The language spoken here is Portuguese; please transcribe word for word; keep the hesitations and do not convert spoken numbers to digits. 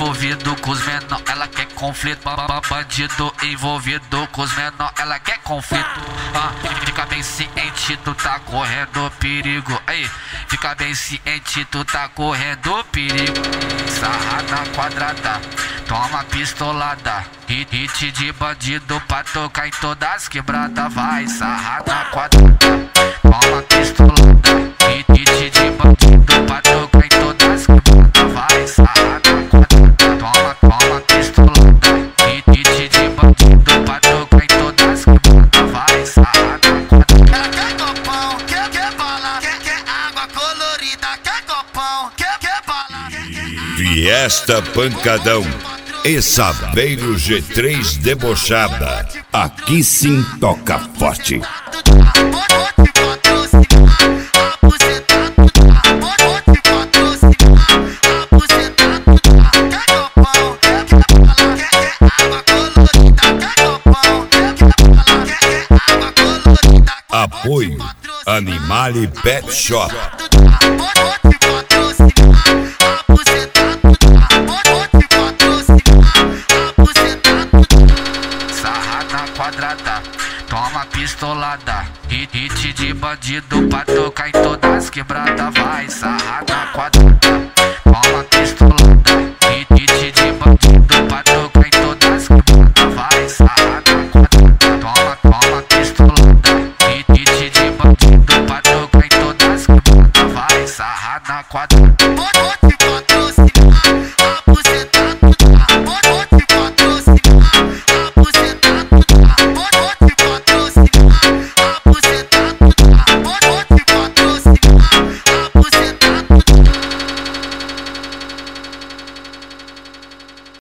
envolvido com os menor, ela quer conflito. Bandido envolvido com os menor, ela quer conflito. Ah, fica bem ciente, tu tá correndo perigo. Aí, fica bem ciente, tu tá correndo perigo. Sarrada quadrada, toma pistolada. Hit de bandido pra tocar em todas as quebradas. Vai, sarrada quadrada, toma pistolada. Hit de bandido pra tocar em todas as quebradas. Vai, sarrada quadrada, toma, toma pistolada. Hit de bandido pra tocar em todas as quebradas. Vai, sarrada quadrada. Ela quer copão, quer, quer bala, quer, quer água colorida, quer copão, quer, quer bala, quer, quer água. Fiesta Pancadão e Saveiro G três Debochada. Aqui sim toca forte. Apoio Animale Pet Shop. Sarrada quadrada, toma pistolada. Hit de bandido pra tocar em todas as quebradas. Vai, sarrada quadrada, toma pistolada. Hit de bandido pra tocar em todas as quebradas. Vai, sarrada quadrada, toma, toma pistolada. Hit de bandido pra tocar em todas as quebradas. Vai, sarrada quadrada.